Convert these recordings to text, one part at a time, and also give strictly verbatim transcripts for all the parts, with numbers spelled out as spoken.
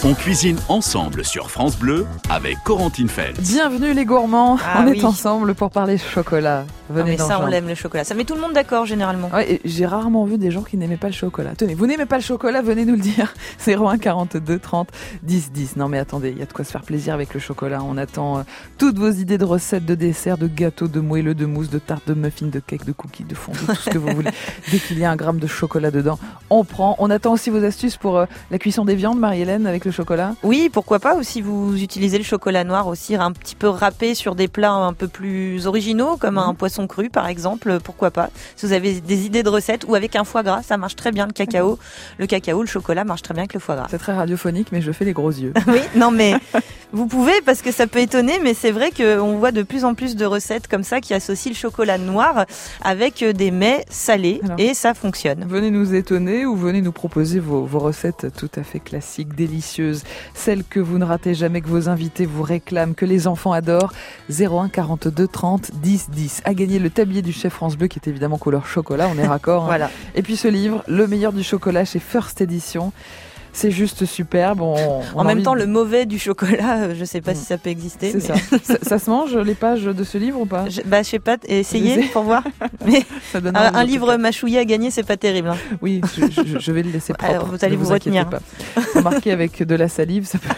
On cuisine ensemble sur France Bleu avec Corentine Feltz. Bienvenue les gourmands, ah, on oui. est ensemble pour parler chocolat. Venez ah, mais dans ça, genre. on l'aime le chocolat. Ça met tout le monde d'accord généralement. Ouais, et j'ai rarement vu des gens qui n'aimaient pas le chocolat. Tenez, vous n'aimez pas le chocolat, venez nous le dire. zéro un quarante-deux trente dix dix. Non mais attendez, il y a de quoi se faire plaisir avec le chocolat. On attend euh, toutes vos idées de recettes, de desserts, de gâteaux, de moelleux, de mousse, de tartes, de muffins, de cakes, de cookies, de fondue, tout ce que vous voulez. Dès qu'il y a un gramme de chocolat dedans, on prend. On attend aussi vos astuces pour euh, la cuisson des viandes, Marie-Hélène, avec le chocolat. Oui, pourquoi pas aussi vous utilisez le chocolat noir aussi un petit peu râpé sur des plats un peu plus originaux comme mmh. un poisson cru par exemple. Pourquoi pas? Si vous avez des idées de recettes ou avec un foie gras, ça marche très bien. Le cacao, le cacao, le chocolat marche très bien avec le foie gras. C'est très radiophonique, mais je fais les gros yeux. Oui, non mais vous pouvez parce que ça peut étonner, mais c'est vrai qu'on voit de plus en plus de recettes comme ça qui associent le chocolat noir avec des mets salés. Alors, et ça fonctionne. Venez nous étonner ou venez nous proposer vos, vos recettes tout à fait classiques, délicieuses, celles que vous ne ratez jamais, que vos invités vous réclament, que les enfants adorent. zéro un quarante-deux trente dix dix. À gagner le tablier du chef France Bleu qui est évidemment couleur chocolat, on est raccord. Hein. Voilà. Et puis ce livre, Le meilleur du chocolat chez First Edition. C'est juste superbe. On, on en même temps, de... le mauvais du chocolat, je ne sais pas mmh. si ça peut exister. C'est mais... ça. ça. Ça se mange, les pages de ce livre ou pas? je, Bah, je sais pas, essayez pour voir. Mais ça donne un, un livre mâchouillé à gagner, c'est pas terrible. Hein. Oui, je, je, je vais le laisser propre. Alors, vous allez vous, vous retenir. Pas. Marqué avec de la salive, ça peut...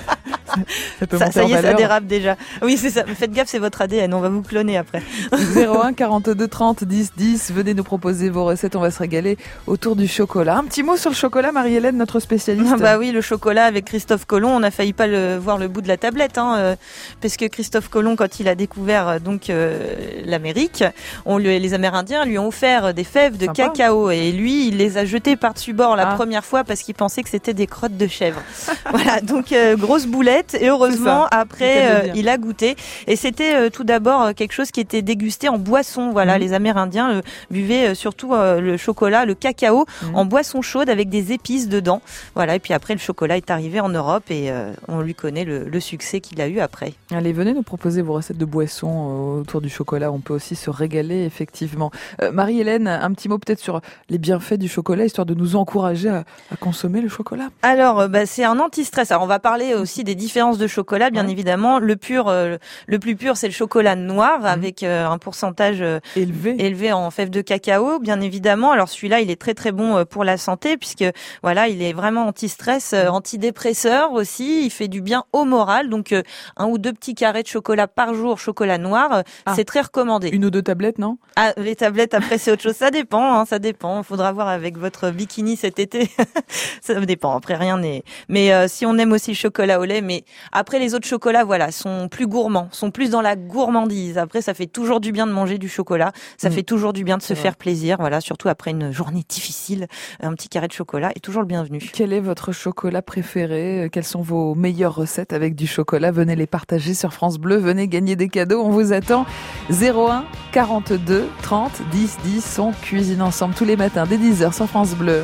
Ça, peut ça, ça y est, ça dérape déjà. Oui, c'est ça. Faites gaffe, c'est votre A D N. On va vous cloner après. zéro un quarante-deux trente dix dix. Venez nous proposer vos recettes. On va se régaler autour du chocolat. Un petit mot sur le chocolat, Marie-Hélène, notre spécialiste. Ah bah oui, le chocolat avec Christophe Colomb. On a failli pas le, voir le bout de la tablette, hein, euh, parce que Christophe Colomb, quand il a découvert donc euh, l'Amérique, on lui, les Amérindiens lui ont offert des fèves de Sympa. cacao et lui, il les a jetées par-dessus bord la ah. première fois parce qu'il pensait que c'était des crottes de chèvre. Voilà, donc euh, grosse boulette. Et heureusement, après, euh, il a goûté. Et c'était euh, tout d'abord quelque chose qui était dégusté en boisson. Voilà, mmh. les Amérindiens euh, buvaient euh, surtout euh, le chocolat, le cacao mmh. en boisson chaude avec des épices dedans. Voilà. Et puis après, le chocolat est arrivé en Europe et euh, on lui connaît le, le succès qu'il a eu après. Allez, venez nous proposer vos recettes de boissons euh, autour du chocolat. On peut aussi se régaler, effectivement. Euh, Marie-Hélène, un petit mot peut-être sur les bienfaits du chocolat, histoire de nous encourager à, à consommer le chocolat. Alors, euh, bah, c'est un anti-stress. Alors, on va parler aussi des différences de chocolat, bien ouais. évidemment. Le pur, euh, le plus pur, c'est le chocolat noir, mmh. avec euh, un pourcentage euh, élevé. élevé en fèves de cacao, bien évidemment. Alors celui-là, il est très très bon pour la santé, puisque voilà, il est vraiment anti-stress, euh, antidépresseur aussi. Il fait du bien au moral. Donc euh, un ou deux petits carrés de chocolat par jour, chocolat noir, euh, ah. c'est très recommandé. Une ou deux tablettes, non? Ah, les tablettes, après c'est autre chose. Ça dépend, hein, ça dépend. Il faudra voir avec votre bikini cet été. Ça dépend. Après rien n'est. Mais euh, si on aime aussi le chocolat au lait, mais après les autres chocolats, voilà, sont plus gourmands, sont plus dans la gourmandise. Après, ça fait toujours du bien de manger du chocolat. Ça mmh. fait toujours du bien de se faire plaisir. Voilà, surtout après une journée difficile, un petit carré de chocolat est toujours le bienvenu. Quel est votre chocolat préféré? Quelles sont vos meilleures recettes avec du chocolat? Venez les partager sur France Bleu. Venez gagner des cadeaux. On vous attend. zéro un quarante-deux trente dix dix. On cuisine ensemble tous les matins dès dix heures sur France Bleu.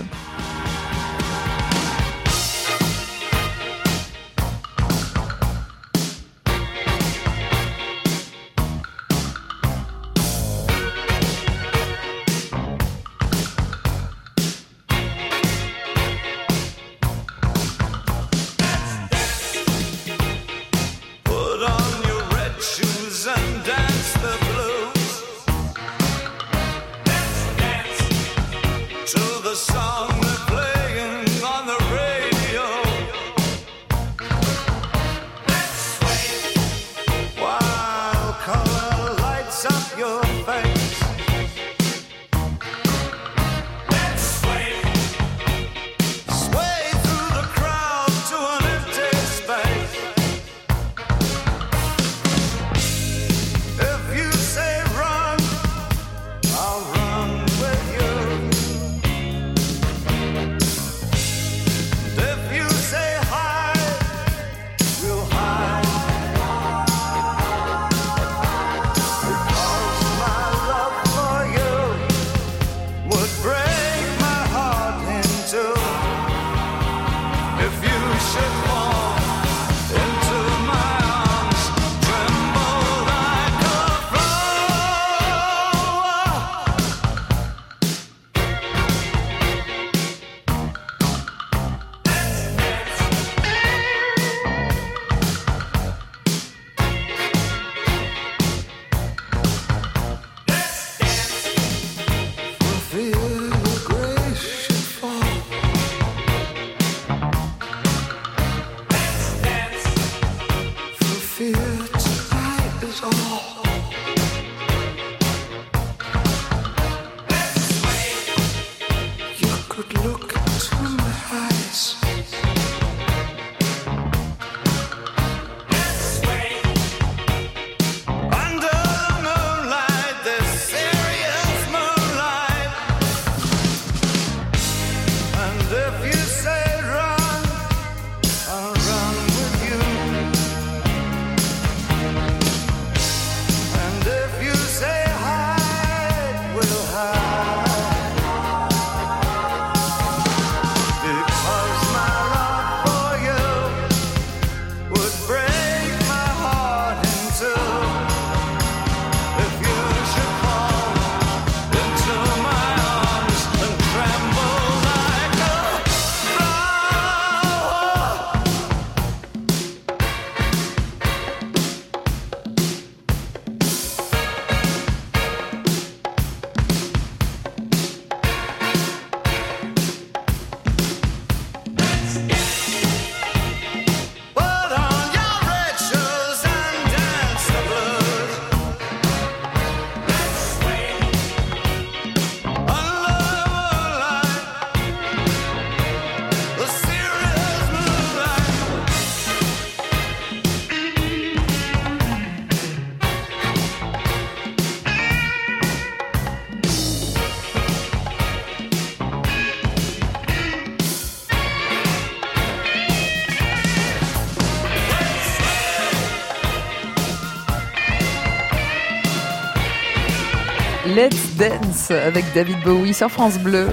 Let's Dance avec David Bowie sur France Bleu.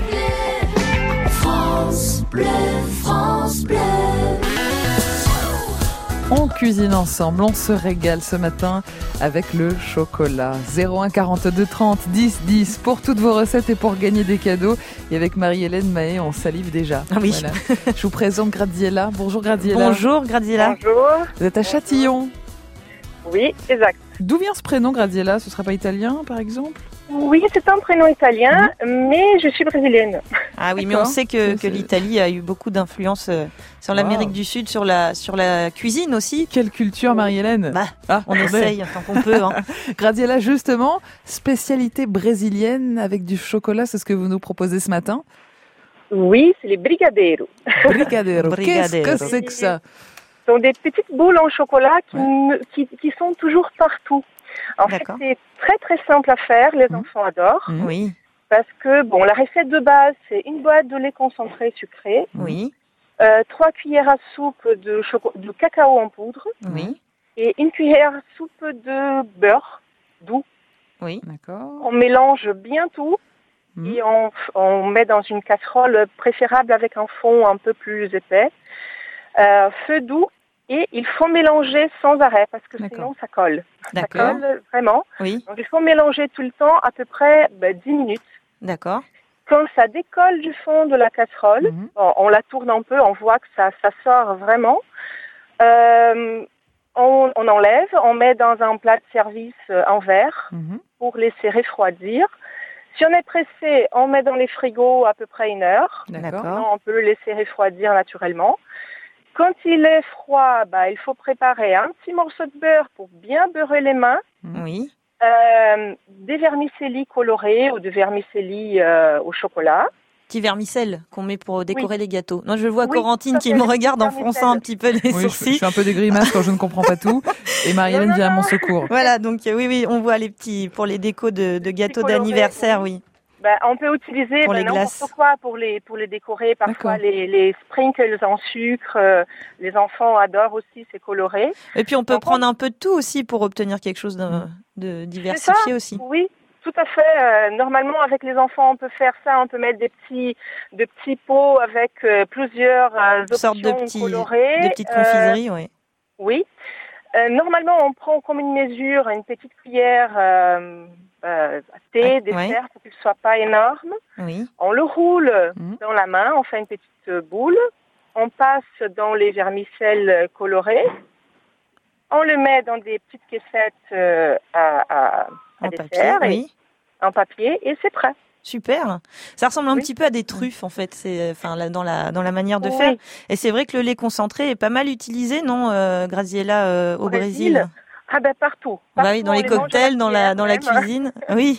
France Bleu, France Bleu. On cuisine ensemble, on se régale ce matin avec le chocolat. zéro un quarante-deux trente dix dix pour toutes vos recettes et pour gagner des cadeaux. Et avec Marie-Hélène Mahé, on salive déjà. Ah oui. Voilà. Je vous présente Graziella. Bonjour Graziella. Bonjour Graziella. Bonjour. Vous êtes à Châtillon. Oui, exact. D'où vient ce prénom Graziella? Ce serait pas italien par exemple? Oui, c'est un prénom italien, mmh. mais je suis brésilienne. Ah oui, mais on sait que, que l'Italie a eu beaucoup d'influence sur l'Amérique wow. du Sud, sur la, sur la cuisine aussi. Quelle culture, Marie-Hélène. Bah, ah, on essaye tant qu'on peut. Hein. Graziella, justement, spécialité brésilienne avec du chocolat, c'est ce que vous nous proposez ce matin? Oui, c'est les brigadeiros. Brigadeiros. Qu'est-ce que c'est que ça? Ce sont des petites boules en chocolat qui, ouais. qui, qui sont toujours partout. En D'accord. fait, c'est très très simple à faire, les mmh. enfants adorent. Mmh. Oui. Parce que, bon, la recette de base, c'est une boîte de lait concentré sucré. Oui. Euh, trois cuillères à soupe de, choco- de cacao en poudre. Oui. Et une cuillère à soupe de beurre doux. Oui. D'accord. On mélange bien tout mmh. et on, on met dans une casserole préférable avec un fond un peu plus épais. Euh, feu doux. Et il faut mélanger sans arrêt parce que D'accord. sinon ça colle. D'accord. Ça colle vraiment. Oui. Donc il faut mélanger tout le temps à peu près bah, dix minutes. D'accord. Quand ça décolle du fond de la casserole, mmh. bon, on la tourne un peu, on voit que ça, ça sort vraiment. Euh, on, on enlève, on met dans un plat de service euh, en verre mmh. pour laisser refroidir. Si on est pressé, on met dans les frigos à peu près une heure. D'accord. Sinon, on peut le laisser refroidir naturellement. Quand il est froid, bah, il faut préparer un petit morceau de beurre pour bien beurrer les mains. Oui. Euh, des vermicelli colorés ou des vermicelli euh, au chocolat. Petit vermicelle qu'on met pour décorer oui. les gâteaux. Non, je vois oui, Corentine qui me regarde en fronçant un petit peu les oui, sourcils. Je, je fais un peu des grimaces quand je ne comprends pas tout. Et Marie-Hélène vient à mon secours. Voilà, donc oui, oui, on voit les petits, pour les décos de, de gâteaux colorés, d'anniversaire, oui. oui. Ben, on peut utiliser pour ben, les n'importe glaces. quoi pour les pour les décorer. Parfois les, les sprinkles en sucre, euh, les enfants adorent aussi, c'est coloré. Et puis on peut Donc, prendre on... un peu de tout aussi pour obtenir quelque chose de, de diversifié aussi. Oui, tout à fait. Euh, normalement avec les enfants on peut faire ça, on peut mettre des petits de petits pots avec euh, plusieurs euh, options sortes de petits, colorées. Des petites confiseries, euh, oui. Oui. Euh, normalement on prend comme une mesure une petite cuillère. Euh, Euh, thé, ah, dessert, ouais. pour qu'il ne soit pas énorme. Oui. On le roule mmh. dans la main, on fait une petite boule. On passe dans les vermicelles colorées. On le met dans des petites caissettes euh, à, à, à en dessert, papier, et, oui. en papier, et c'est prêt. Super. Ça ressemble un oui. petit peu à des truffes en fait, c'est enfin là, dans la dans la manière de oui. faire. Et c'est vrai que le lait concentré est pas mal utilisé, non, euh, Graziella, euh, au Brésil. Brésil. Ah ben partout. partout bah oui, dans les, les cocktails, dans la dans la cuisine. Oui.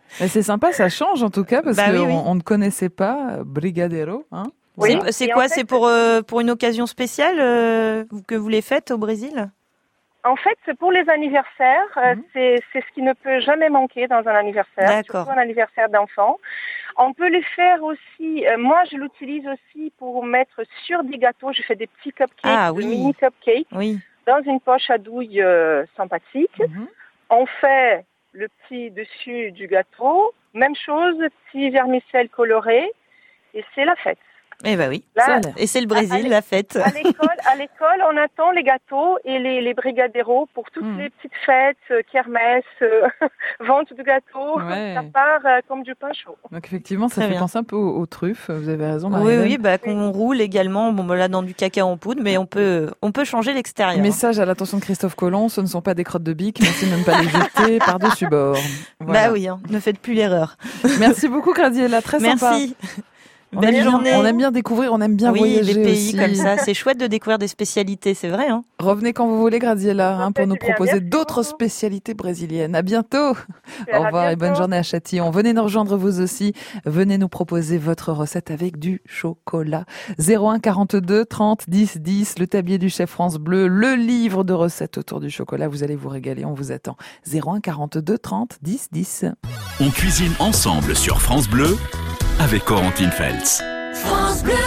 Mais c'est sympa, ça change en tout cas, parce bah qu'on oui, oui. on ne connaissait pas Brigadeiro. Hein. Oui, Voilà. c'est quoi? En fait, c'est pour, euh, pour une occasion spéciale euh, que vous les faites au Brésil? En fait, c'est pour les anniversaires. Euh, Mhm. c'est, c'est ce qui ne peut jamais manquer dans un anniversaire, D'accord. surtout un anniversaire d'enfant. On peut les faire aussi. Euh, moi, je l'utilise aussi pour mettre sur des gâteaux. Je fais des petits cupcakes, Ah, des oui. mini cupcakes, Oui. dans une poche à douille euh, sympathique. Mhm. On fait le petit dessus du gâteau. Même chose, petit vermicelle coloré. Et c'est la fête. Eh ben oui. Là, Ça a l'air. Et c'est le Brésil, à- la fête. À l'école, à l'école, on attend les gâteaux et les, les brigadeiros pour toutes Mm. les petites fêtes, euh, kermesse, euh, vente de gâteaux. Ouais. Ça part euh, comme du pain chaud. Donc effectivement, ça Très fait bien. penser un peu aux, aux truffes. Vous avez raison, Oui, Marie-Hélène. oui, bah, qu'on roule également, bon, bah, là, dans du cacao en poudre, mais on peut, on peut changer l'extérieur. Message à l'attention de Christophe Colomb, ce ne sont pas des crottes de bique, merci même pas les jeter par-dessus bord. Voilà. Bah oui, hein, ne faites plus l'erreur. Merci beaucoup Graziella, très sympa. Merci. On Belle aime, bien, journée. on aime bien découvrir, on aime bien oui, voyager des pays aussi. comme ça, c'est chouette de découvrir des spécialités, c'est vrai. Hein. Revenez quand vous voulez Graziella hein, pour nous Très bien, proposer merci d'autres beaucoup. spécialités brésiliennes. À bientôt. À Au revoir et bientôt. bonne journée à Châtillon. Venez nous rejoindre vous aussi. Venez nous proposer votre recette avec du chocolat. zéro un quarante-deux trente dix dix, le tablier du chef France Bleu, le livre de recettes autour du chocolat. Vous allez vous régaler, on vous attend. zéro un quarante-deux trente dix dix. On cuisine ensemble sur France Bleu avec Corentine Feltz. France Bleu.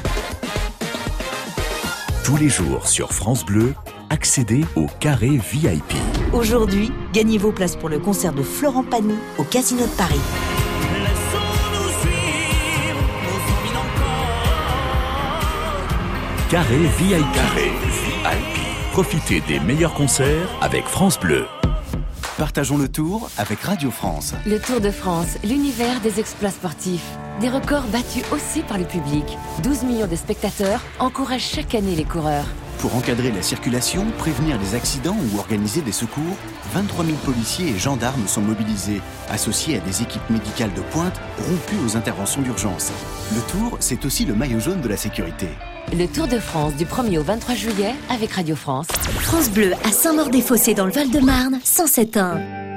Tous les jours sur France Bleu, accédez au carré V I P. Aujourd'hui, gagnez vos places pour le concert de Florent Pagny au Casino de Paris. Carré V I P. Carré V I P. Profitez des meilleurs concerts avec France Bleu. Partageons le tour avec Radio France. Le Tour de France, l'univers des exploits sportifs. Des records battus aussi par le public. douze millions de spectateurs encouragent chaque année les coureurs. Pour encadrer la circulation, prévenir les accidents ou organiser des secours, vingt-trois mille policiers et gendarmes sont mobilisés, associés à des équipes médicales de pointe rompues aux interventions d'urgence. Le Tour, c'est aussi le maillot jaune de la sécurité. Le Tour de France du premier au vingt-trois juillet avec Radio France. France Bleu à Saint-Maur-des-Fossés dans le Val-de-Marne, cent sept un.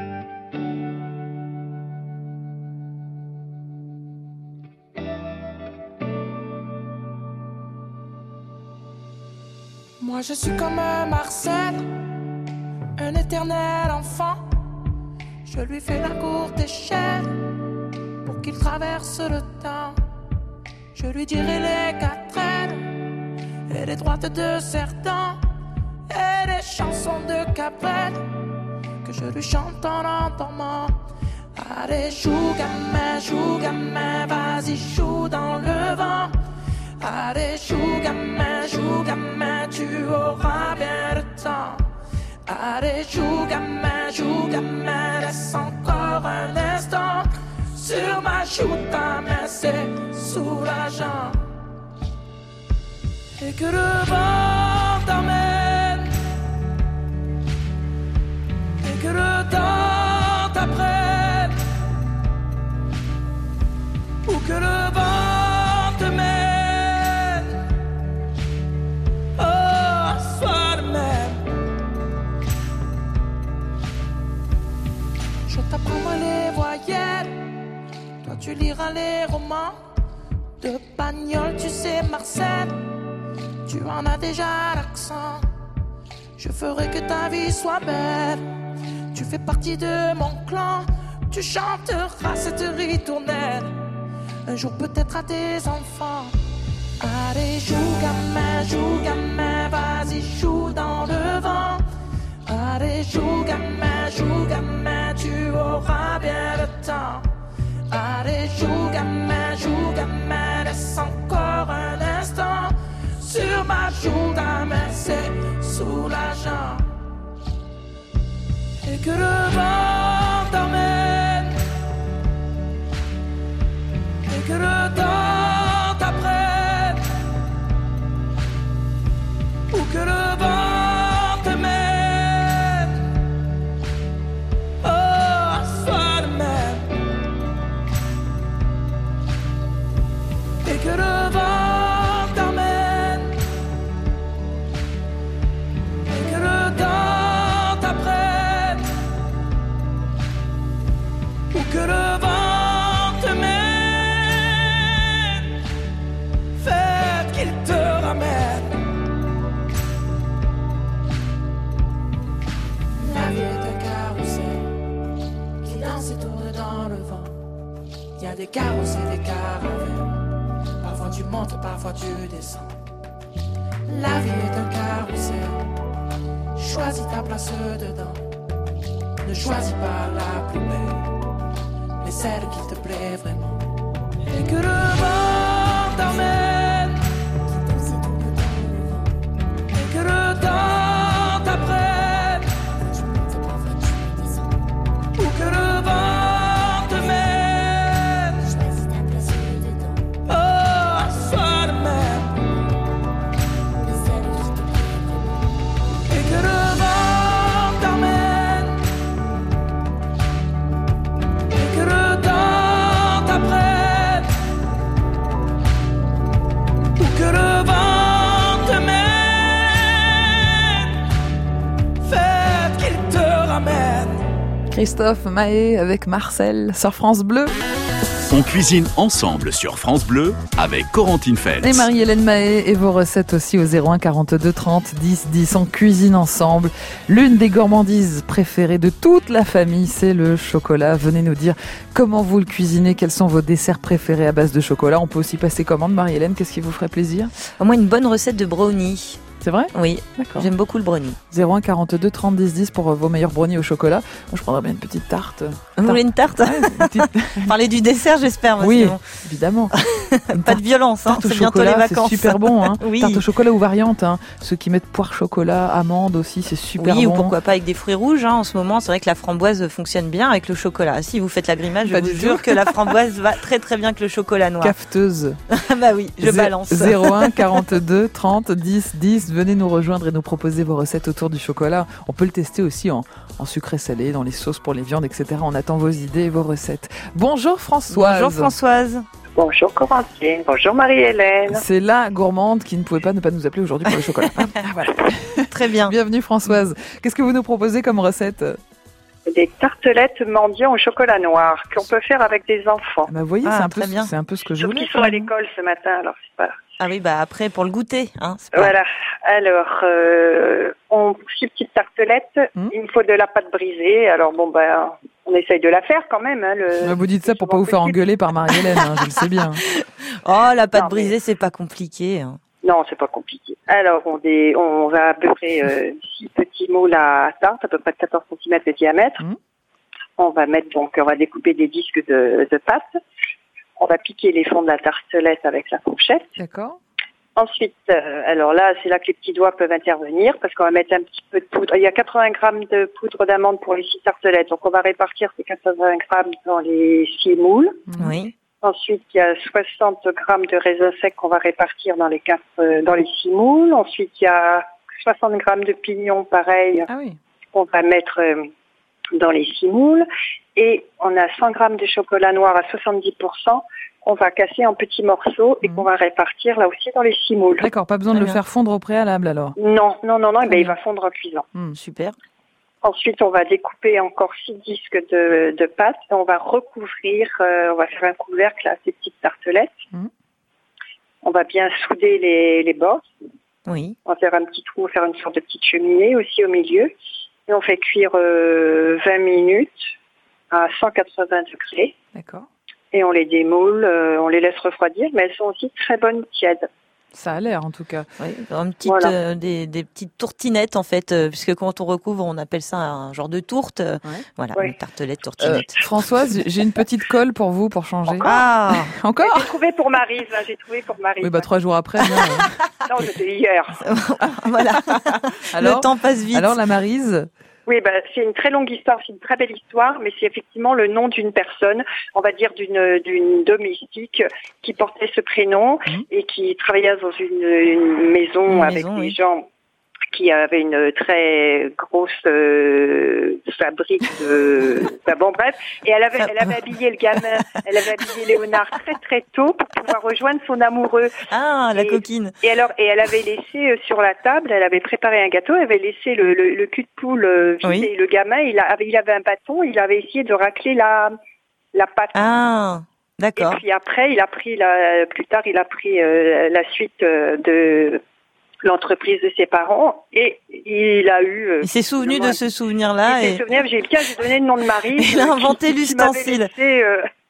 Moi je suis comme un Marcel, un éternel enfant. Je lui fais la courte échelle pour qu'il traverse le temps. Je lui dirai les quatre ailes et les droites de certains et les chansons de Cabrel que je lui chante en endormant. Allez, joue gamin, joue gamin, vas-y, joue dans le vent. Allez, joue gamin, joue gamin, tu auras bien le temps. Allez, joue gamin, joue gamin, laisse encore un instant. Sur ma joue, ta main, c'est soulageant. Et que le vent t'emmène, et que le temps t'apprenne, ou que le vent te mène, oh, sois le même. Je t'apprendrai les voyelles, toi tu liras les romans. De bagnole, tu sais Marcel, tu en as déjà l'accent. Je ferai que ta vie soit belle, tu fais partie de mon clan. Tu chanteras cette ritournelle, un jour peut-être à tes enfants. Allez, joue gamin, joue gamin, vas-y, joue dans le vent. Allez, joue gamin, joue gamin, tu auras bien le temps. Allez, joue gamin, joue gamin, laisse encore un instant. Sur ma joue, ta main, c'est soulageant. Et que le vent t'emmène, et que le temps t'apprenne, ou que le vent te mène, oh, sois le même. Et que le vent t'emmène, et que le temps t'apprenne, ou que le vent montes, parfois tu descends. La vie est un carrousel. Choisis ta place dedans. Ne choisis pas la plus belle, mais celle qui te plaît vraiment. Et que le vent t'emmène, et que le temps t'apprenne, ou que le vent te mène. Oh, sois le même. Et que le vent t'emmène, et que le temps t'apprenne, ou que le vent te mène. Faites qu'il te ramène. Christophe Mahé avec Marcel sur France Bleu. On cuisine ensemble sur France Bleu avec Corentine Feltz. Et Marie-Hélène Mahé et vos recettes aussi au zéro un quarante-deux trente dix dix. On cuisine ensemble. L'une des gourmandises préférées de toute la famille, c'est le chocolat. Venez nous dire comment vous le cuisinez, quels sont vos desserts préférés à base de chocolat. On peut aussi passer commande. Marie-Hélène, qu'est-ce qui vous ferait plaisir? Moi, une bonne recette de brownie. C'est vrai? Oui, d'accord. J'aime beaucoup le brownie. zéro un quarante-deux trente dix dix pour vos meilleurs brownies au chocolat. Moi, je prendrais bien une petite tarte. Vous voulez une tarte? Ouais, une petite... Parler du dessert, j'espère. Oui, bon. évidemment. Pas tarte, de violence, hein. C'est bientôt les vacances. C'est super bon. Hein. Oui. Tarte au chocolat ou variante. Hein. Ceux qui mettent poire chocolat, amande aussi, c'est super oui, bon. Oui, ou pourquoi pas avec des fruits rouges. Hein. En ce moment, c'est vrai que la framboise fonctionne bien avec le chocolat. Si vous faites la grimace, je pas vous jure que la framboise va très très bien avec le chocolat noir. Cafeteuse. Bah oui, je Zé- balance. zéro un quarante-deux trente dix dix. Venez nous rejoindre et nous proposer vos recettes autour du chocolat. On peut le tester aussi en, en sucré salé, dans les sauces pour les viandes, et cetera. On attend vos idées et vos recettes. Bonjour Françoise. Bonjour Françoise. Bonjour Corentine. Bonjour Marie-Hélène. C'est la gourmande qui ne pouvait pas ne pas nous appeler aujourd'hui pour le chocolat. Ah, voilà. Très bien. Bienvenue Françoise. Qu'est-ce que vous nous proposez comme recette? Des tartelettes mendiants au chocolat noir qu'on peut faire avec des enfants. Ah bah vous voyez, ah, c'est, un peu, bien. c'est un peu ce que je voulais. Ils sont à l'école ce matin, alors c'est pas... Ah oui, bah après pour le goûter. Hein, c'est pas... Voilà. Alors, euh, on pour ces petites tartelettes, mmh. il me faut de la pâte brisée. Alors bon, ben, on essaye de la faire quand même. Hein, le... Vous dites ça pour pas vous faire engueuler par Marie-Hélène, hein, je le sais bien. Oh, la pâte non, brisée, mais... c'est pas compliqué. Hein. Non, c'est pas compliqué. Alors, on, dé... on va à peu près euh, six petits moules à tarte, à peu près de quatorze centimètres de diamètre. Mmh. On va mettre donc, on va découper des disques de, de pâte. On va piquer les fonds de la tartelette avec la fourchette. D'accord. Ensuite, euh, alors là, c'est là que les petits doigts peuvent intervenir parce qu'on va mettre un petit peu de poudre. Il y a quatre-vingts grammes de poudre d'amande pour les six tartelettes. Donc, on va répartir ces quatre-vingts grammes dans les six moules. Oui. Ensuite, il y a soixante grammes de raisins secs qu'on va répartir dans les quatre, euh, dans les six moules. Ensuite, il y a soixante grammes de pignons, pareil. Ah oui. qu'on va mettre euh, dans les six moules. Et on a cent grammes de chocolat noir à soixante-dix pour cent qu'on va casser en petits morceaux et mmh. qu'on va répartir là aussi dans les six moules. D'accord, pas besoin de le faire fondre au préalable alors? Non, non, non, non, et ben, il va fondre en cuisant. Mmh, super. Ensuite, on va découper encore six disques de, de pâte et on va recouvrir, euh, on va faire un couvercle à ces petites tartelettes. Mmh. On va bien souder les, les bords. Oui. On va faire un petit trou, faire une sorte de petite cheminée aussi au milieu. Et on fait cuire euh, vingt minutes à cent quatre-vingts degrés. D'accord. Et on les démoule, euh, on les laisse refroidir, mais elles sont aussi très bonnes tièdes. Ça a l'air en tout cas. Oui, une petite, voilà. euh, des, des petites tourtinettes en fait, euh, puisque quand on recouvre, on appelle ça un genre de tourte. Ouais. Voilà, ouais. une tartelette, tourtinette. Euh, Françoise, j'ai une petite colle pour vous pour changer. Encore ah, encore J'ai trouvé pour Maryse, là, j'ai trouvé pour Maryse. Oui, bah trois jours après. Non, euh... non c'était hier. Voilà. Alors, le temps passe vite. Alors la Maryse. Oui, bah, c'est une très longue histoire, c'est une très belle histoire, mais c'est effectivement le nom d'une personne, on va dire d'une d'une domestique qui portait ce prénom mmh. et qui travaillait dans une, une maison une avec maison, des oui. gens qui avaient une très grosse euh, fabrique de... Enfin, bon, bref, et elle avait, elle avait habillé le gamin, elle avait habillé Léonard très très tôt pour pouvoir rejoindre son amoureux. Ah, la et, coquine. Et alors, et elle avait laissé euh, sur la table, elle avait préparé un gâteau, elle avait laissé le, le, le cul de poule euh, vide oui. et le gamin, il avait, il avait un bâton, il avait essayé de racler la, la pâte. Ah, d'accord. Et puis après, il a pris la, plus tard, il a pris euh, la suite euh, de l'entreprise de ses parents et il a eu... Euh, il s'est souvenu de ce souvenir-là. Il et... s'est souvenu, j'ai bien, j'ai donné le nom de Marie. Il a inventé l'ustensile. Laissé, euh,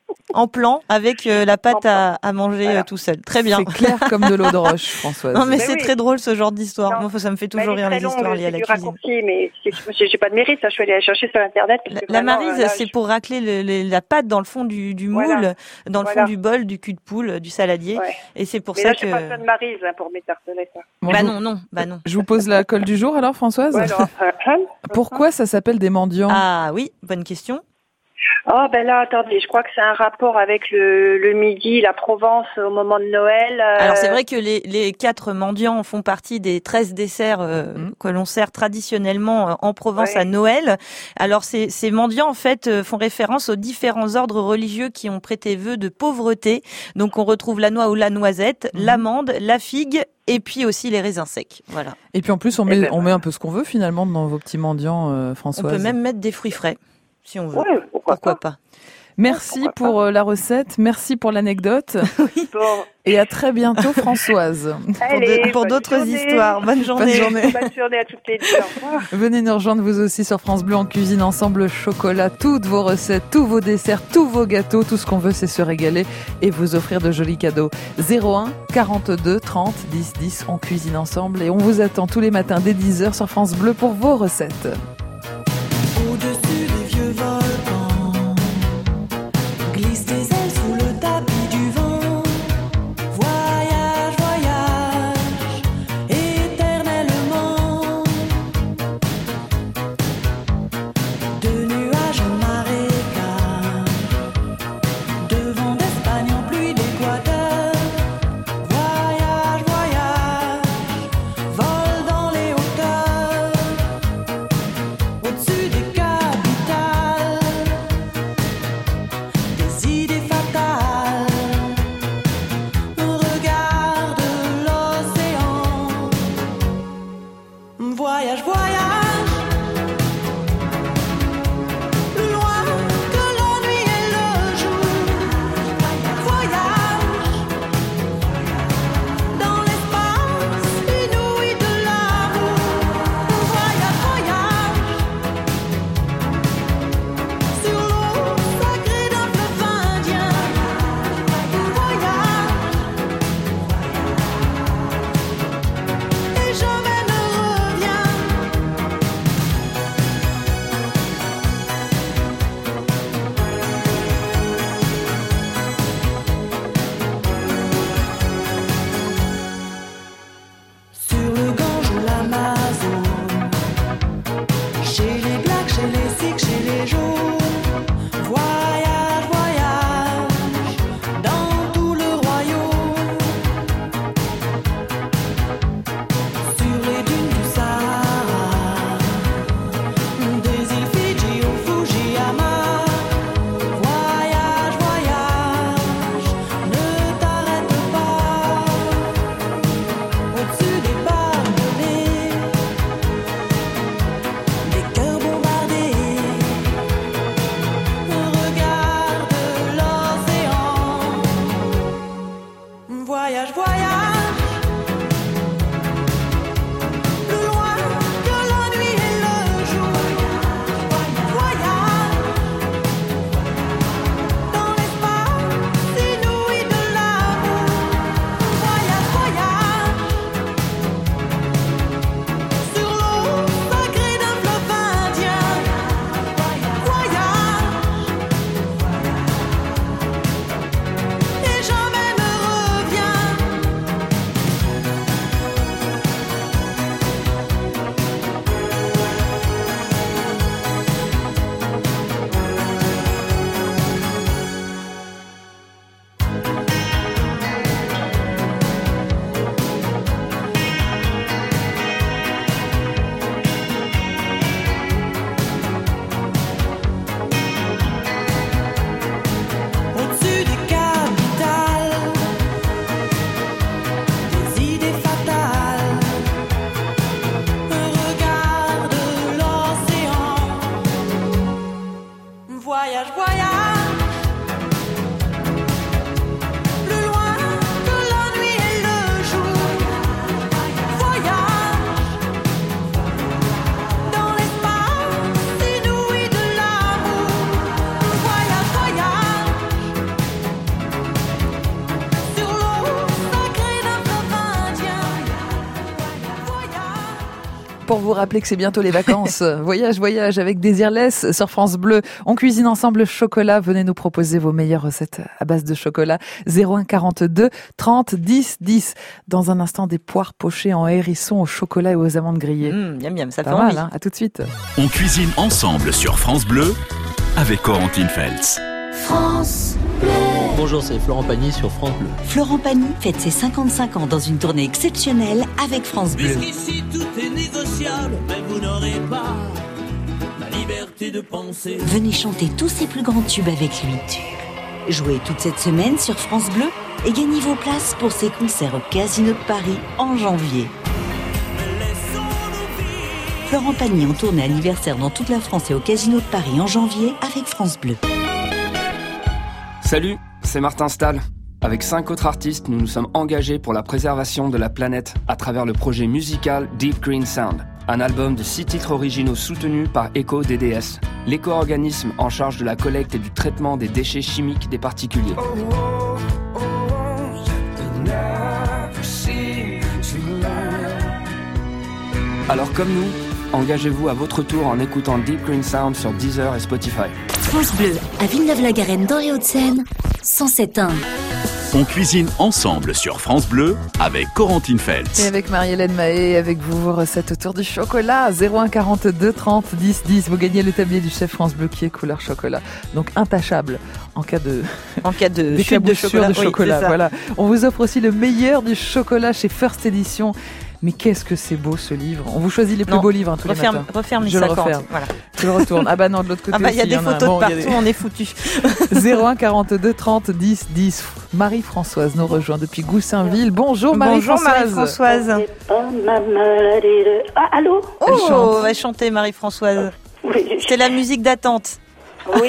En plan, avec euh, la pâte à, à manger voilà. euh, tout seul. Très bien. C'est clair comme de l'eau de roche, Françoise. Non, mais, mais c'est oui. très drôle ce genre d'histoire. Moi, ça me fait toujours rire les longue, histoires liées à la cuisine. Raccourci, mais c'est, j'ai pas de mérite, ça. Je suis allée la chercher sur Internet. La, la maryse, euh, c'est je... pour racler le, le, la pâte dans le fond du, du moule, voilà. dans le voilà. fond du bol, du cul de poule, du saladier. Ouais. Et c'est pour mais ça là, que. Mais pas de maryse hein, pour mes tartelettes. Bon, bah je... non, non, bah non. Je vous pose la colle du jour alors, Françoise. Ouais, alors, Pourquoi ça s'appelle des mendiants? Ah oui, bonne question. Oh ben là, attendez, je crois que c'est un rapport avec le, le Midi, la Provence au moment de Noël. Euh... Alors c'est vrai que les, les quatre mendiants font partie des treize desserts euh, mmh. que l'on sert traditionnellement en Provence ouais. à Noël. Alors ces, ces mendiants en fait font référence aux différents ordres religieux qui ont prêté vœu de pauvreté. Donc on retrouve la noix ou la noisette, mmh. l'amande, la figue. Et puis aussi les raisins secs, voilà. Et puis en plus on met, ben, on met un peu ce qu'on veut finalement dans vos petits mendiants, euh, Françoise. On peut même mettre des fruits frais. Si on veut. Ouais, pourquoi, pourquoi pas. pas. Merci ouais, pour pas. la recette, merci pour l'anecdote. Oui. Bon. Et à très bientôt, Françoise. Allez, pour, de, pour d'autres journée. histoires. Bonne journée. Bonne journée. Bonne journée à toutes les deux. Au revoir. Venez nous rejoindre vous aussi sur France Bleu en cuisine ensemble chocolat, toutes vos recettes, tous vos desserts, tous vos gâteaux. Tout ce qu'on veut, c'est se régaler et vous offrir de jolis cadeaux. zéro un quarante-deux trente dix dix, on cuisine ensemble et on vous attend tous les matins dès dix heures sur France Bleu pour vos recettes. Au-dessus des vieux volcans, glisse tes ailes sous le tapis du vent. Voyage, voyage, éternellement. De nuages en marécage, de vent d'Espagne en pluie d'Équateur. Voyage, voyage, vol dans les hauteurs. Au-dessus des voyage, voyage, loin que la nuit et le jour. Voyage, dans l'espace inouï de l'amour. Voyage, voyage, sur l'eau sacrée d'un fleuve indien. Voyage, et jamais ne reviens. Sur le Gange ou l'Amazone, chez les Blacks, chez les Sikhs, chez les Jaunes. Voyage, voyage, dans tout le royaume. Sur les dunes du Sahara, des îles Fidji au Fujiyama. Voyage, voyage, ne t'arrête pas. Au-dessus des barbelés, des cœurs bombardés. Regarde l'océan. Voyage, voyage, plus loin que la nuit et le jour. Voyage, dans l'espace inouï de l'amour. Voyage, voyage, sur l'eau sacrée d'un fleuve indien. Voyage, et jamais ne reviens. Pour vous rappeler que c'est bientôt les vacances, voyage, voyage avec Désirless sur France Bleu. On cuisine ensemble le chocolat. Venez nous proposer vos meilleures recettes à base de chocolat. zéro un quarante-deux trente dix dix. Dans un instant, des poires pochées en hérisson au chocolat et aux amandes grillées. Mmh, miam miam, ça Pas fait mal, envie. hein. À tout de suite. On cuisine ensemble sur France Bleu avec Corentine Feltz. France Bleu. Bonjour, c'est Florent Pagny sur France Bleu. Florent Pagny fête ses cinquante-cinq ans dans une tournée exceptionnelle avec France Bleu. Puisqu'ici tout est négociable, mais vous n'aurez pas la liberté de penser. Venez chanter tous ses plus grands tubes avec lui. Jouez toute cette semaine sur France Bleu et gagnez vos places pour ses concerts au Casino de Paris en janvier. Florent Pagny en tournée anniversaire dans toute la France et au Casino de Paris en janvier avec France Bleu. Salut, c'est Martin Stahl. Avec cinq autres artistes, nous nous sommes engagés pour la préservation de la planète à travers le projet musical Deep Green Sound, un album de six titres originaux soutenus par EcoDDS, l'éco-organisme en charge de la collecte et du traitement des déchets chimiques des particuliers. Alors comme nous, engagez-vous à votre tour en écoutant Deep Green Sound sur Deezer et Spotify. France Bleu, à Villeneuve-la-Garenne dans les Hauts-de-Seine, cent sept virgule un. On cuisine ensemble sur France Bleu avec Corentine Feltz. Et avec Marie-Hélène Mahé, avec vous, vos recettes autour du chocolat. zéro un quarante-deux trente dix dix. Vous gagnez le tablier du chef France Bleu qui est couleur chocolat. Donc intachable en cas de, en cas de chute de chocolat. De oui, chocolat voilà. On vous offre aussi le meilleur du chocolat chez First Edition. Mais qu'est-ce que c'est beau ce livre. On vous choisit les plus non, beaux livres hein, tous referme, les matins. Referme Je les le referme. Voilà. Je le retourne. Ah bah non, de l'autre côté ah bah, aussi. Il y a des photos bon, de partout, des... on est foutus. zéro un quarante-deux trente dix dix. Marie-Françoise nous rejoint depuis Goussainville. Bonjour Marie-Françoise. Bonjour Marie-Françoise. Ah, allô? Oh, elle chante. On va chanter Marie-Françoise. Oui. C'était la musique d'attente. Oui,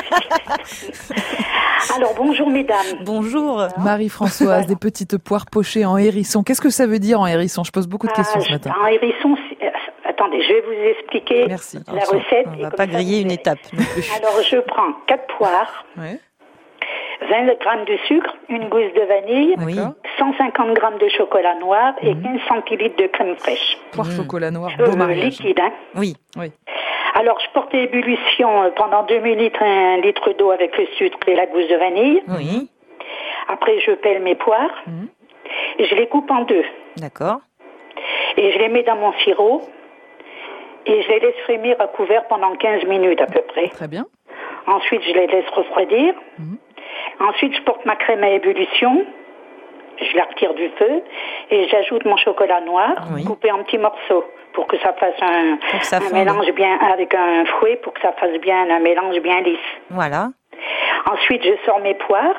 alors bonjour mesdames. Bonjour. Marie-Françoise, des petites poires pochées en hérisson. Qu'est-ce que ça veut dire en hérisson? Je pose beaucoup de questions ah, ce matin. En hérisson, c'est... attendez, je vais vous expliquer Merci. la Alors, recette. On ne va pas griller une étape. Alors je prends quatre poires, ouais. vingt grammes de sucre, une gousse de vanille, oui. cent cinquante grammes de chocolat noir et mmh. quinze centilitres de crème fraîche. Poire mmh. chocolat noir, euh, beau mariage. Liquide, hein. Oui. Oui. Alors, je porte à ébullition pendant deux millilitres un litre d'eau avec le sucre et la gousse de vanille. Oui. Après, je pèle mes poires. Mmh. Et je les coupe en deux. D'accord. Et je les mets dans mon sirop. Et je les laisse frémir à couvert pendant quinze minutes à peu près. Très bien. Ensuite, je les laisse refroidir. Mmh. Ensuite, je porte ma crème à ébullition. Je la retire du feu. Et j'ajoute mon chocolat noir, oui. coupé en petits morceaux. Pour que ça fasse un, ça un mélange bien, avec un fouet, pour que ça fasse bien un mélange bien lisse. Voilà. Ensuite, je sors mes poires,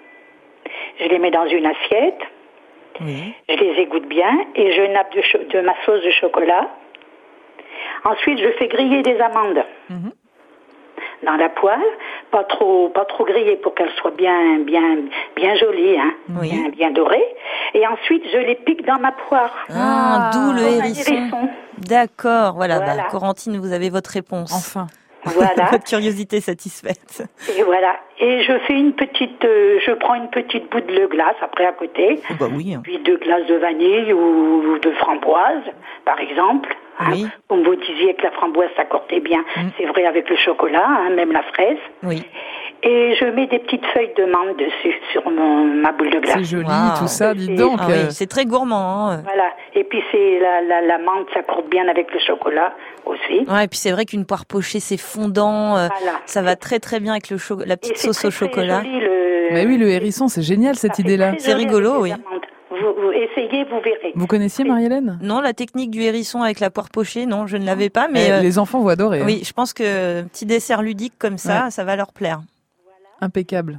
je les mets dans une assiette, oui. je les égoutte bien et je nappe de, cho- de ma sauce de chocolat. Ensuite, je fais griller des amandes mm-hmm. dans la poêle, pas trop, pas trop grillées pour qu'elles soient bien, bien, bien jolies, hein, oui. bien, bien dorées. Et ensuite, je les pique dans ma poire. Ah, d'où le hérisson. hérisson. D'accord, voilà, voilà. Bah, Corentine, vous avez votre réponse. Enfin. Voilà. Votre curiosité satisfaite. Et voilà. Et je fais une petite, euh, je prends une petite bout de glace après à côté. Oh bah oui. Puis deux glaces de vanille ou de framboise, par exemple. Oui. Hein, comme vous disiez que la framboise s'accordait bien, mmh. c'est vrai avec le chocolat, hein, même la fraise. Oui. Et je mets des petites feuilles de menthe dessus sur mon, ma boule de glace. C'est joli wow. tout ça, dis donc. Ah, oui. C'est très gourmand. Hein. Voilà. Et puis c'est la, la, la menthe s'accorde bien avec le chocolat aussi. Ouais, et puis c'est vrai qu'une poire pochée c'est fondant, euh, voilà. ça va très très bien avec le cho- la petite sauce très, au chocolat. Très joli, le... Mais oui, le hérisson, c'est génial cette idée-là. C'est rigolo, oui. Vous, vous essayez, vous verrez. Vous connaissiez Marie-Hélène? Non, la technique du hérisson avec la poire pochée, non, je ne l'avais pas. Mais euh, les enfants vont adorer. Oui, hein. je pense que petit dessert ludique comme ça, ouais. ça va leur plaire. Impeccable.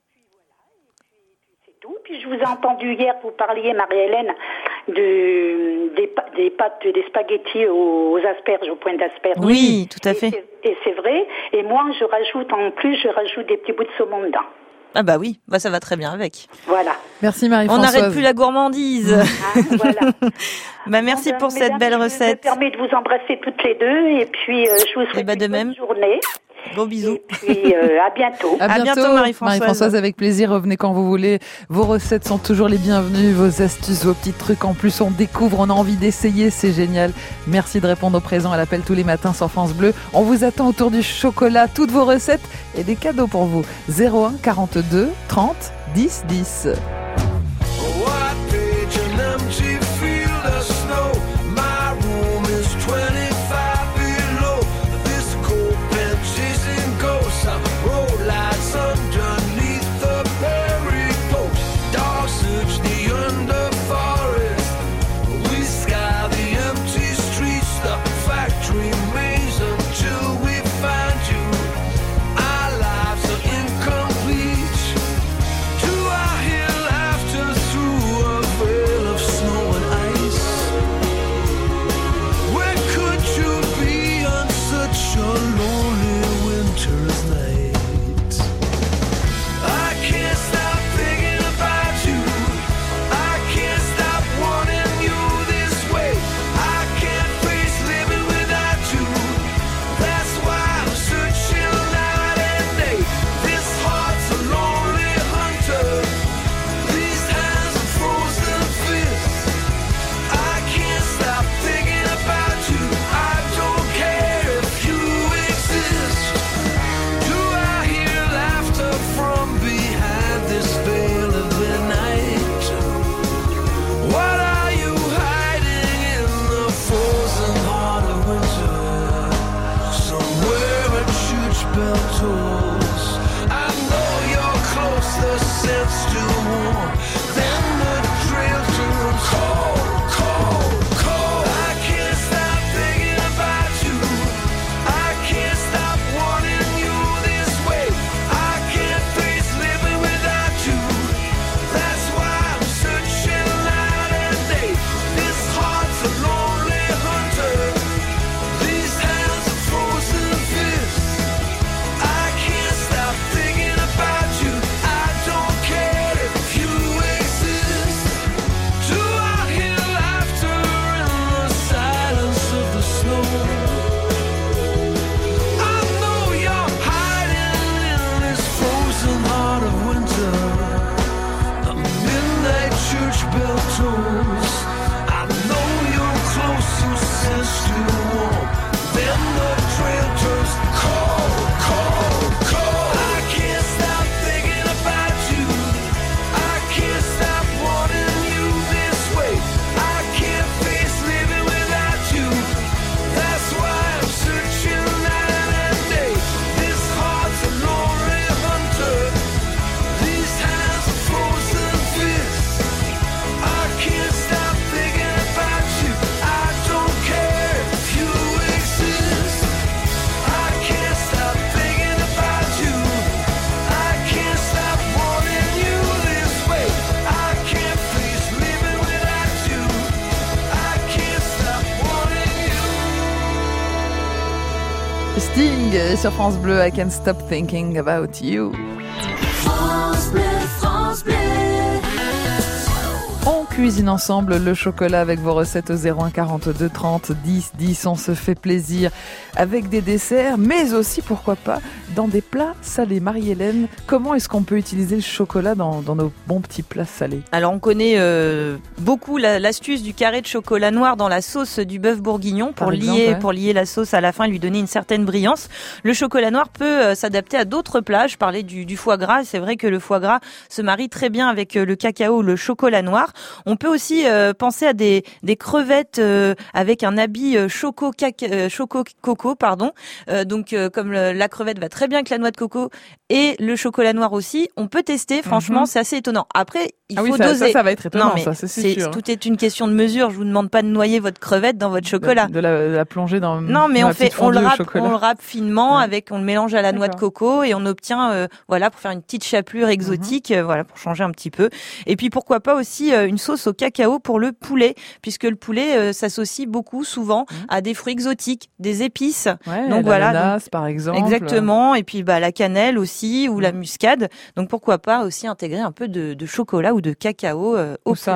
C'est tout. Puis je vous ai entendu hier, vous parliez, Marie-Hélène, de, des, des pâtes, des spaghettis aux asperges, aux points d'asperges. Oui, tout à fait. Et c'est, et c'est vrai. Et moi, je rajoute, en plus, je rajoute des petits bouts de saumon dedans. Ah bah oui, bah ça va très bien avec. Voilà. Merci Marie-Françoise. On n'arrête plus la gourmandise. Ah, voilà. Bah merci pour mesdames, cette belle recette. Je me permets de vous embrasser toutes les deux et puis euh, je vous souhaite bah de une même. bonne journée. Gros bisous. Et puis, euh, à bientôt. À, à bientôt, bientôt, Marie-Françoise. Marie-Françoise, avec plaisir. Revenez quand vous voulez. Vos recettes sont toujours les bienvenues. Vos astuces, vos petits trucs. En plus, on découvre, on a envie d'essayer. C'est génial. Merci de répondre au présent à l'appel tous les matins sur France Bleu. On vous attend autour du chocolat. Toutes vos recettes et des cadeaux pour vous. zéro un quarante-deux trente dix dix. Sting sur France Bleu, I Can't Stop Thinking About You. France Bleu, France Bleu. On cuisine ensemble le chocolat avec vos recettes au zéro un quarante-deux trente dix dix. On se fait plaisir avec des desserts, mais aussi, pourquoi pas, dans des plats salés. Marie-Hélène, comment est-ce qu'on peut utiliser le chocolat dans, dans nos bons petits plats salés ? Alors, on connaît euh, beaucoup la, l'astuce du carré de chocolat noir dans la sauce du bœuf bourguignon pour, exemple, lier, ouais. pour lier la sauce à la fin et lui donner une certaine brillance. Le chocolat noir peut euh, s'adapter à d'autres plats. Je parlais du, du foie gras. C'est vrai que le foie gras se marie très bien avec euh, le cacao ou le chocolat noir. On peut aussi euh, penser à des, des crevettes euh, avec un habit euh, choco, caca, euh, choco coco, pardon. Euh, donc, euh, comme le, la crevette va très bien avec la noix de coco et le chocolat noir aussi, on peut tester. Franchement, mm-hmm. c'est assez étonnant. Après, il ah faut oui, ça, doser. Ça, ça va être étonnant, non, mais ça, c'est, c'est sûr. Tout est une question de mesure. Je vous demande pas de noyer votre crevette dans votre chocolat. De, de, la, de la plonger dans. Non, mais dans on fait, on le râpe, on le râpe finement ouais. avec, on le mélange à la noix D'accord. de coco et on obtient, euh, voilà, pour faire une petite chapelure exotique, mm-hmm. euh, voilà, pour changer un petit peu. Et puis pourquoi pas aussi euh, une sauce au cacao pour le poulet, puisque le poulet euh, s'associe beaucoup, souvent, mmh. à des fruits exotiques, des épices. Ouais, donc voilà, l'ananas, donc, par exemple. Exactement. Et puis bah la cannelle aussi ou mmh. la muscade. Donc pourquoi pas aussi intégrer un peu de, de chocolat ou de cacao euh, au ça poulet.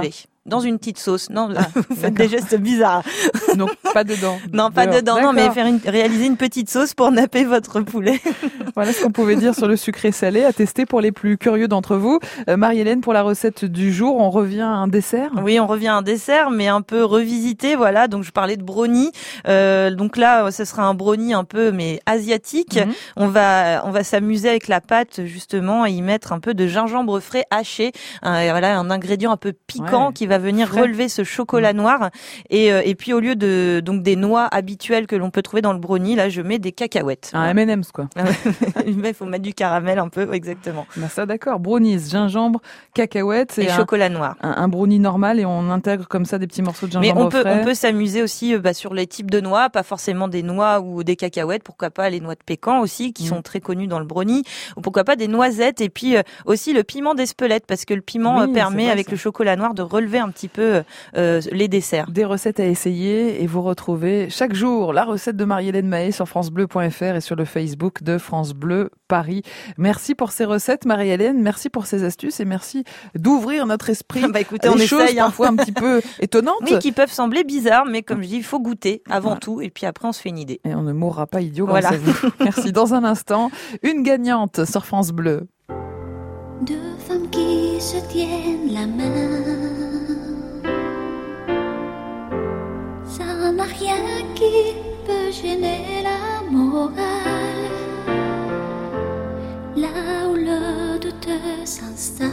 dans une petite sauce. Non, ah, vous faites des gestes bizarres. Donc pas dedans. Non, pas Dehors. dedans. D'accord. Non, mais faire une, réaliser une petite sauce pour napper votre poulet. Voilà ce qu'on pouvait dire sur le sucré salé, à tester pour les plus curieux d'entre vous. Euh, Marie-Hélène, pour la recette du jour, on revient à un dessert. Oui, on revient à un dessert, mais un peu revisité. Voilà, donc je parlais de brownie. Euh, donc là, ce sera un brownie un peu mais asiatique. Mm-hmm. On va on va s'amuser avec la pâte justement et y mettre un peu de gingembre frais haché. Un, voilà, un ingrédient un peu piquant ouais. qui va venir frais. relever ce chocolat noir. Et euh, et puis au lieu de donc des noix habituelles que l'on peut trouver dans le brownie, là je mets des cacahuètes. Un M and M's quoi. Il faut mettre du caramel un peu, exactement. Bah ça d'accord. Brownies, gingembre, cacahuètes et, et un, chocolat noir. Un, un brownie normal et on intègre comme ça des petits morceaux de gingembre Mais on peut frais. on peut s'amuser aussi bah, sur les types de noix, pas forcément des noix ou des cacahuètes, pourquoi pas les noix de pécan aussi qui mmh. sont très connues dans le brownie, ou pourquoi pas des noisettes et puis euh, aussi le piment d'Espelette parce que le piment oui, euh, permet vrai, avec ça. le chocolat noir de relever un petit peu euh, les desserts. Des recettes à essayer et vous retrouvez chaque jour la recette de Marie-Hélène Mahé sur francebleu point f r et sur le Facebook de France Bleu Paris. Merci pour ces recettes Marie-Hélène, merci pour ces astuces et merci d'ouvrir notre esprit bah écoutez, à des on choses essaye, hein. parfois un petit peu étonnantes. Oui, qui peuvent sembler bizarres, mais comme je dis, il faut goûter avant ouais. tout et puis après on se fait une idée. Et on ne mourra pas idiot voilà. grâce à vous. Merci. Dans un instant, une gagnante sur France Bleu. Deux femmes qui se tiennent la main, ça n'a rien qui peut gêner la morale. Là où le doute s'installe,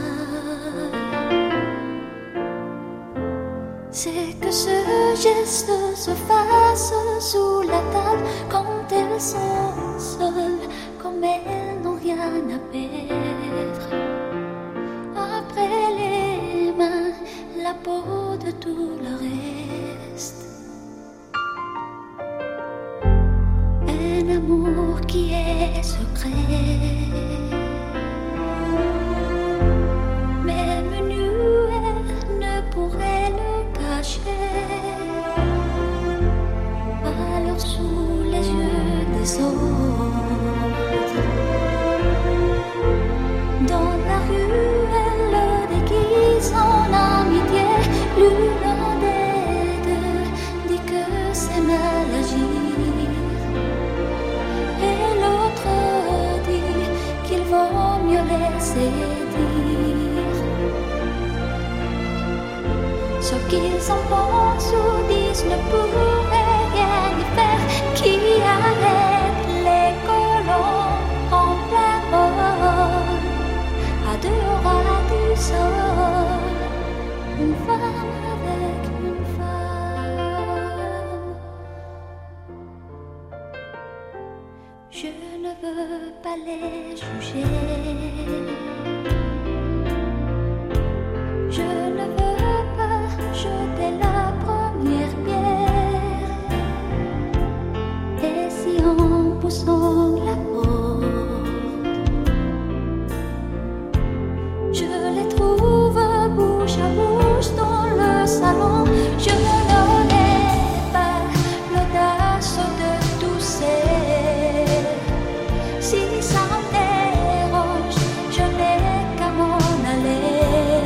c'est que ce geste se fasse sous la table quand elles sont seules, comme elles n'ont rien à perdre. Après les mains, la peau de tout le reste. Un amour qui est secret, même nu, elle ne pourrait le cacher. Alors sous les yeux des autres, dans la rue, elle le déguise en amitié. L'une des deux dit que c'est mal agi, et l'autre dit qu'il vaut mieux laisser dire ce qu'ils en pensent ou disent ne pourrait rien y faire. Qui arrête les colons en plein vol, à deux ras du sol, une femme avec une femme. Je ne veux pas les juger, je ne veux pas jeter la première pierre. Et si en poussant la porte, je les trouve bouche à bouche dans le salon, je n'aurai pas l'audace de tousser. Si ça me dérange, je n'ai qu'à m'en aller.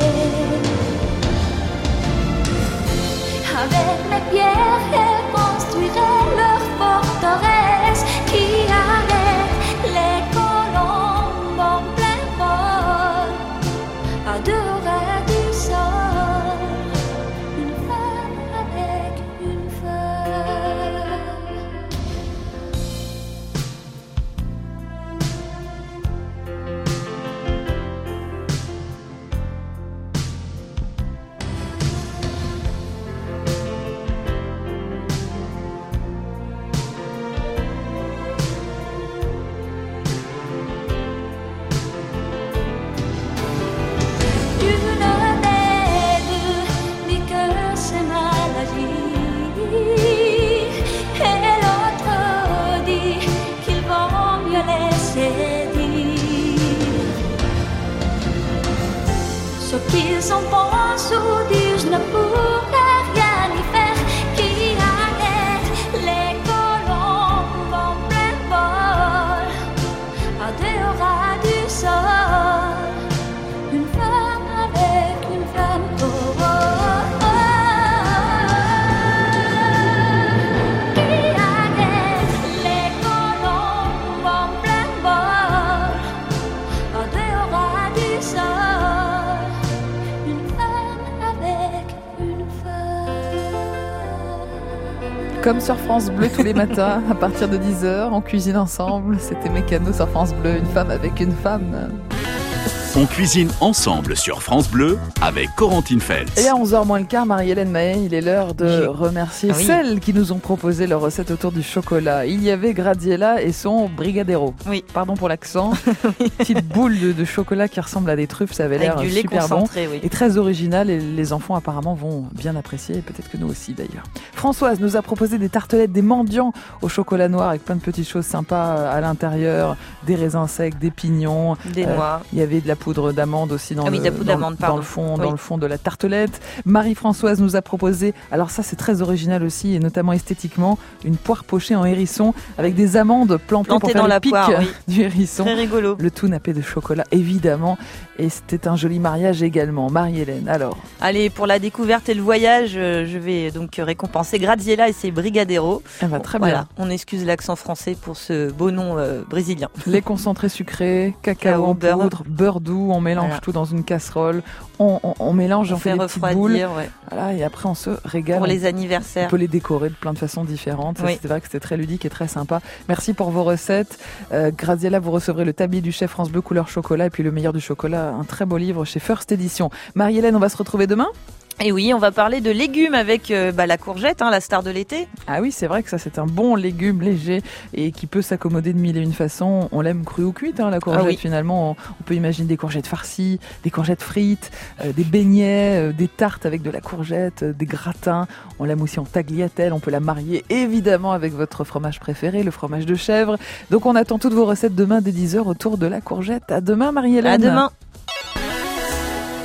Avec mes pierres, elles construiraient leur forteresse qui arrête les colombes en plein vol, à deux ras du sol, une femme avec une femme. Ce qu'ils en pensent ou disent ne pourrait rien y faire. Qui arrête les colombes en plein vol, à deux ras du sol, une femme avec une femme. Oh, oh, oh. Comme sur France Bleu tous les matins, à partir de dix heures, on cuisine ensemble. C'était Mécano sur France Bleu, une femme avec une femme. On cuisine ensemble sur France Bleu avec Corentine Feltz. Et à onze heures moins le quart, Marie-Hélène Mahé, il est l'heure de J'ai... remercier ah oui. celles qui nous ont proposé leur recette autour du chocolat. Il y avait Graziella et son Brigadero. Oui. Pardon pour l'accent. oui. Petite boule de, de chocolat qui ressemble à des truffes, ça avait avec l'air super bon. Oui. Et très original et les enfants apparemment vont bien apprécier, et peut-être que nous aussi d'ailleurs. Françoise nous a proposé des tartelettes, des mendiants au chocolat noir avec plein de petites choses sympas à l'intérieur, des raisins secs, des pignons. Des euh, noix. Il y avait de la poudre d'amande aussi dans, ah oui, le, dans, dans, dans, le fond, oui. dans le fond de la tartelette. Marie-Françoise nous a proposé, alors ça c'est très original aussi et notamment esthétiquement, une poire pochée en hérisson avec des amandes plantées, plantées pour faire dans la pique poire, oui. du hérisson. Très rigolo. Le tout nappé de chocolat évidemment et c'était un joli mariage également. Marie-Hélène, alors. Allez, pour la découverte et le voyage, je vais donc récompenser Graziella et ses Brigadero. Elle va très voilà. bien. On excuse l'accent français pour ce beau nom euh, brésilien. Les concentrés sucrés, cacao, beurre. poudre, beurre doux, on mélange voilà. tout dans une casserole, on, on, on mélange, on, on fait, fait des petites boules, ouais. voilà, et après on se régale. Pour on, les anniversaires. On peut les décorer de plein de façons différentes. Ça, oui. C'est vrai que c'était très ludique et très sympa. Merci pour vos recettes. Euh, Graziella, vous recevrez le tablier du chef France Bleu couleur chocolat et puis le meilleur du chocolat, un très beau livre chez First Edition. Marie-Hélène, on va se retrouver demain ? Et oui, on va parler de légumes avec euh, bah, la courgette, hein, la star de l'été. Ah oui, c'est vrai que ça c'est un bon légume léger et qui peut s'accommoder de mille et une façons. On l'aime crue ou cuite, hein, la courgette. Ah oui. Finalement, on, on peut imaginer des courgettes farcies, des courgettes frites, euh, des beignets, euh, des tartes avec de la courgette, euh, des gratins. On l'aime aussi en tagliatelle. On peut la marier évidemment avec votre fromage préféré, le fromage de chèvre. Donc on attend toutes vos recettes demain dès dix heures autour de la courgette. À demain, Marie-Hélène. À demain.